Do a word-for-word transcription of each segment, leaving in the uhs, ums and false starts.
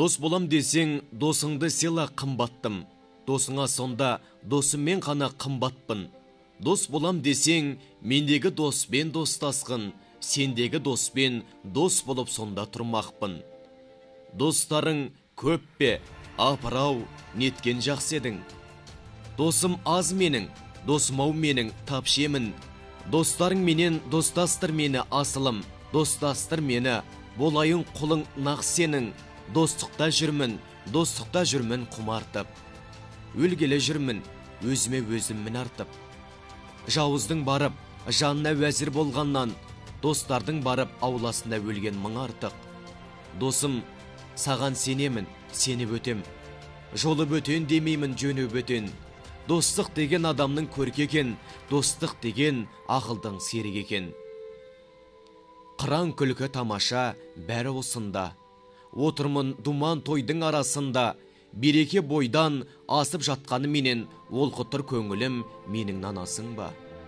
Дос болам десең, досыңды сыйла қымбаттым. Досыңа сонда досыммен қана қымбатпын. Дос болам десең, мендегі доспен достасқын, сендегі доспен дос болып сонда тұрмақпын. Достарың көп пе, апырау, неткен жақсы едің. Досым аз менің, досым-ау менің тапшемін. Достарың менен достастыр мені асылым, достастыр мені, болайын құлың нақ сенің. Достықта жүрмін, достықта жүрмін құмартып. Өлгелі жүрмін, өзіме өзіммін артып. Жауыздың барып, жанына уәзір болғаннан, достардың барып, ауласында өлген мың артық. Досым, саған сенемін, сеніп өтем. Жолы бөтен демеймін, жөні бөтен. Достық деген адамның көркі екен, достық деген ақылдың серік екен. Қыран күлкі тамаша, бәрі осында. Отырмын думан тойдың арасында, береке бойдан асып жатқаны менен, ол құтыр көңілім менің нанасың ба?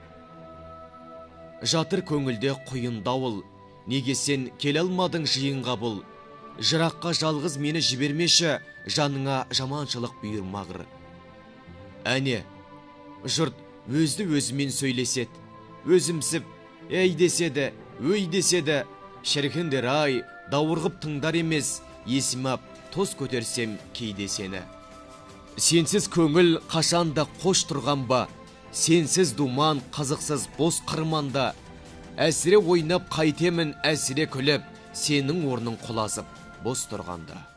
Жатыр көңілде құйын дауыл, неге сен келе алмадың жиынға бұл? Жыраққа жалғыз мені жібермеші, жаныңа жаманшылық бұйырмағыр. Әне, жұрт өзді өзімен сөйлесет, өзімсіп, әй деседі, өй деседі, шіркіндер ай, дауырғып тыңдар емес, есімап, тоз көтерсем кейде сені. Сенсіз көңіл қашанда қош тұрған ба, сенсіз думан қызықсыз бос қырманда, әсіре ойнап қайтемін, әсіре күліп, сенің орның құлазып бос тұрғанда.